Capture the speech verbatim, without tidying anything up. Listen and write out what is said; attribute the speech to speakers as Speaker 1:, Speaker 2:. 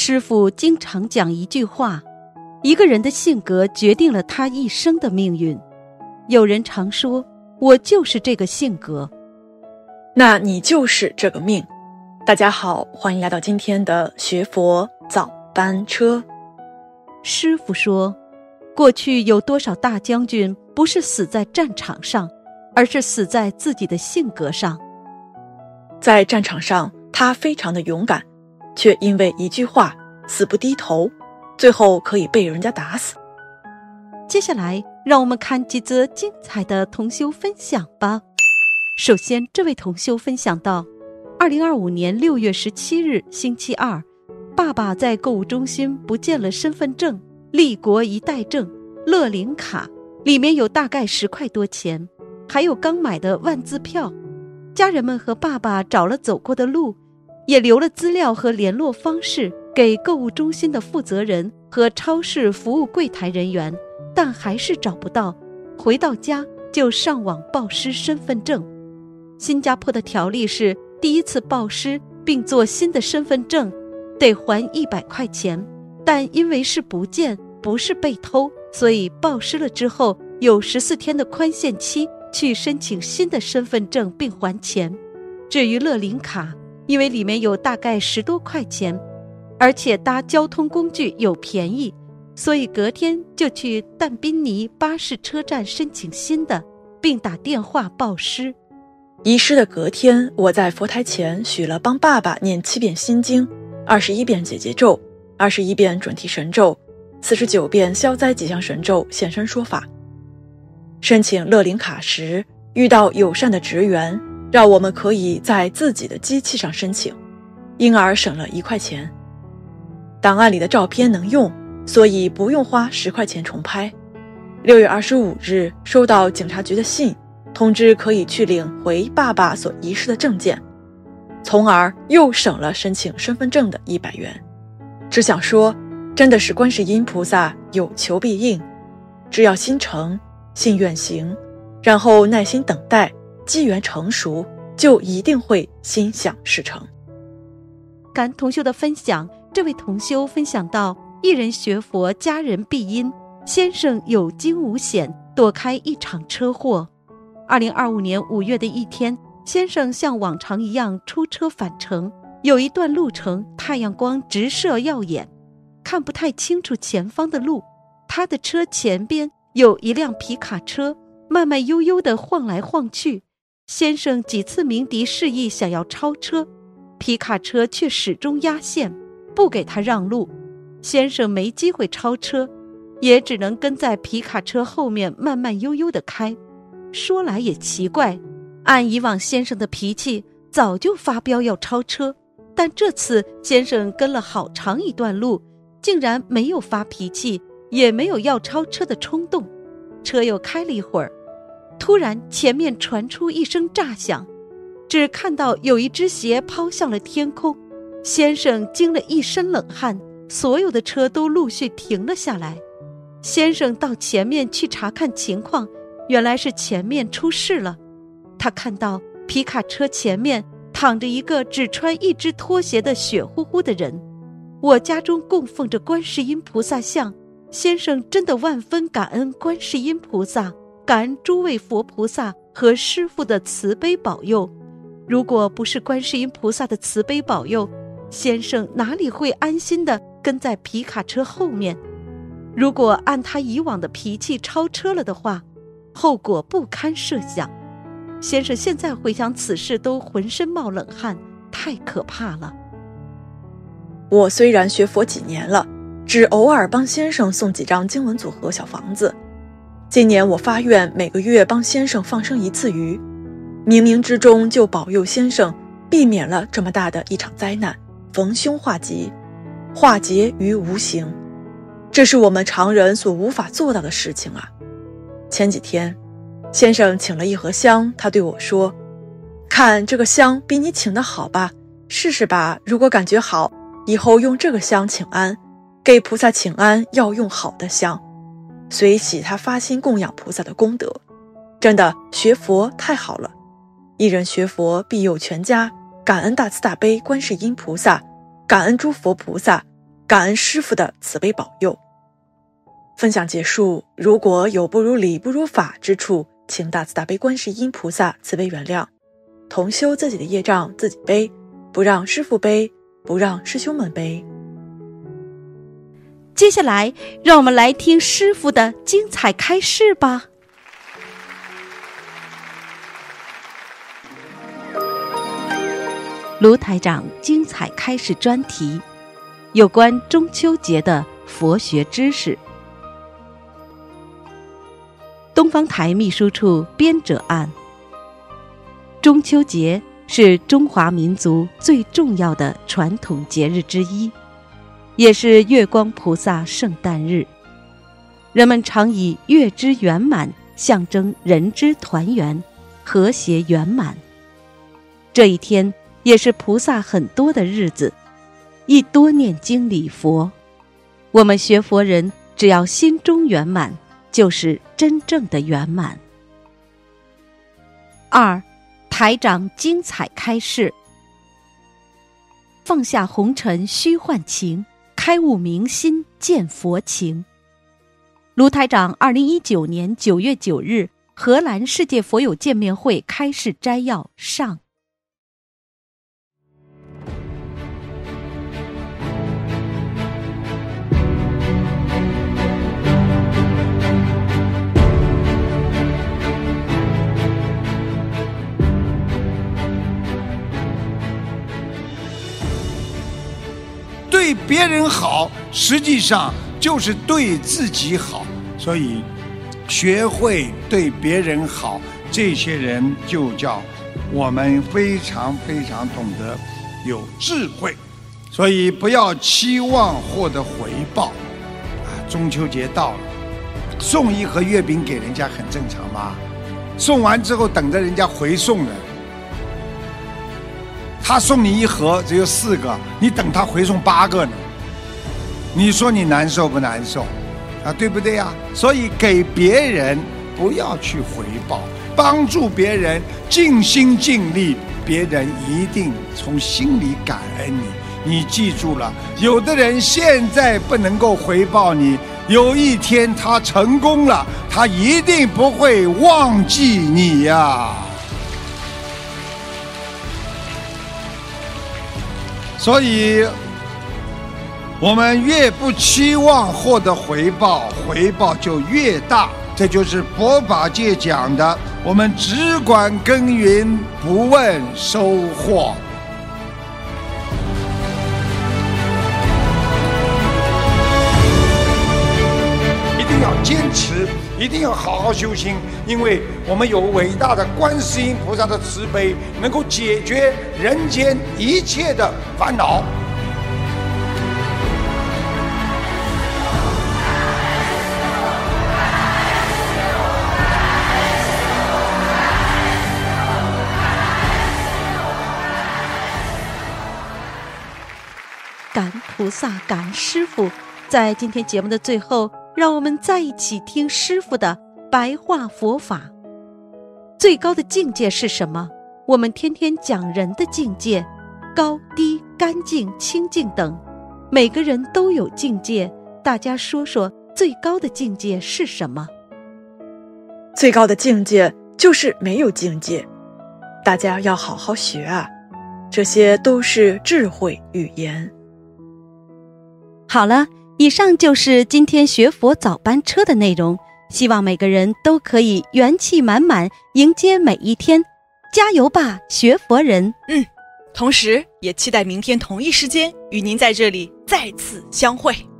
Speaker 1: 师父经常讲一句话，一个人的性格决定了他一生的命运。有人常说，我就是这个性格。
Speaker 2: 那你就是这个命。大家好，欢迎来到今天的学佛早班车。
Speaker 1: 师父说，过去有多少大将军不是死在战场上，而是死在自己的性格上。
Speaker 2: 在战场上，他非常的勇敢，却因为一句话死不低头，最后可以被人家打死。
Speaker 1: 接下来让我们看几则精彩的同修分享吧。首先，这位同修分享到，二零二五年六月十七日星期二，爸爸在购物中心不见了身份证、立国一代证、乐龄卡，里面有大概十块多钱，还有刚买的万字票。家人们和爸爸找了走过的路，也留了资料和联络方式给购物中心的负责人和超市服务柜台人员，但还是找不到。回到家就上网报失身份证。新加坡的条例是，第一次报失并做新的身份证得还一百块钱，但因为是不见，不是被偷，所以报失了之后有十四天的宽限期去申请新的身份证并还钱。至于乐龄卡，因为里面有大概十多块钱，而且搭交通工具又便宜，所以隔天就去但宾尼巴士车站申请新的，并打电话报失。
Speaker 2: 遗失的隔天，我在佛台前许了帮爸爸念七遍心经，二十一遍解结咒，二十一遍准提神咒，四十九遍消灾吉祥神咒现身说法。申请乐龄卡时，遇到友善的职员，让我们可以在自己的机器上申请，因而省了一块钱。档案里的照片能用，所以不用花十块钱重拍。六月二十五日收到警察局的信，通知可以去领回爸爸所遗失的证件，从而又省了申请身份证的一百元。只想说，真的是观世音菩萨有求必应，只要心诚信愿行，然后耐心等待，机缘成熟，就一定会心想事成。
Speaker 1: 感恩同修的分享，这位同修分享到，一人学佛，家人必因，先生有惊无险，躲开一场车祸。二零二五年五月的一天，先生像往常一样出车返程，有一段路程太阳光直射耀眼，看不太清楚前方的路。他的车前边有一辆皮卡车慢慢悠悠地晃来晃去，先生几次鸣笛示意想要超车，皮卡车却始终压线，不给他让路。先生没机会超车，也只能跟在皮卡车后面慢慢悠悠地开。说来也奇怪，按以往先生的脾气，早就发飙要超车，但这次先生跟了好长一段路，竟然没有发脾气，也没有要超车的冲动。车又开了一会儿，突然前面传出一声炸响，只看到有一只鞋抛向了天空。先生惊了一身冷汗，所有的车都陆续停了下来。先生到前面去查看情况，原来是前面出事了。他看到皮卡车前面躺着一个只穿一只拖鞋的血乎乎的人。我家中供奉着观世音菩萨像，先生真的万分感恩观世音菩萨，感恩诸位佛菩萨和师父的慈悲保佑。如果不是观世音菩萨的慈悲保佑，先生哪里会安心地跟在皮卡车后面？如果按他以往的脾气超车了的话，后果不堪设想。先生现在回想此事都浑身冒冷汗，太可怕了。
Speaker 2: 我虽然学佛几年了，只偶尔帮先生送几张经文组合小房子。今年我发愿每个月帮先生放生一次鱼，冥冥之中就保佑先生避免了这么大的一场灾难，逢凶化吉，化劫于无形。这是我们常人所无法做到的事情啊。前几天先生请了一盒香，他对我说，看这个香比你请的好吧，试试吧，如果感觉好，以后用这个香请安，给菩萨请安要用好的香，随喜他发心供养菩萨的功德。真的学佛太好了，一人学佛庇佑全家，感恩大慈大悲观世音菩萨，感恩诸佛菩萨， 感恩师父的慈悲保佑。分享结束，如果有不如理不如法之处，请大慈大悲观世音菩萨慈悲原谅。同修自己的业障自己背，不让师父背，不让师兄们背。
Speaker 1: 接下来让我们来听师父的精彩开示吧。卢台长精彩开示专题，有关中秋节的佛学知识。东方台秘书处编者案。中秋节是中华民族最重要的传统节日之一，也是月光菩萨圣诞日。人们常以月之圆满象征人之团圆，和谐圆满。这一天也是菩萨很多的日子，一多念经礼佛。我们学佛人只要心中圆满，就是真正的圆满。二，台长精彩开示。放下红尘虚幻情，开悟明心见佛情。卢台长二零一九年九月九日荷兰世界佛友见面会开示摘要上。
Speaker 3: 对别人好，实际上就是对自己好，所以学会对别人好，这些人就叫我们非常非常懂得有智慧。所以不要期望获得回报啊！中秋节到了，送一盒月饼给人家很正常吗？送完之后等着人家回送的。他送你一盒只有四个，你等他回送八个呢，你说你难受不难受啊？对不对啊？所以给别人不要去回报，帮助别人尽心尽力，别人一定从心里感恩你。你记住了，有的人现在不能够回报你，有一天他成功了，他一定不会忘记你呀。所以我们越不期望获得回报，回报就越大。这就是佛法界讲的，我们只管耕耘，不问收获。一定要坚持，一定要好好修心，因为我们有伟大的观世音菩萨的慈悲，能够解决人间一切的烦恼。
Speaker 1: 感恩菩萨，感恩师父。在今天节目的最后，让我们再一起听师父的白话佛法。最高的境界是什么？我们天天讲人的境界，高低、干净、清净等，每个人都有境界。大家说说最高的境界是什么？
Speaker 2: 最高的境界就是没有境界。大家要好好学啊，这些都是智慧语言。
Speaker 1: 好了，以上就是今天学佛早班车的内容，希望每个人都可以元气满满迎接每一天，加油吧，学佛人！
Speaker 2: 嗯，同时也期待明天同一时间与您在这里再次相会。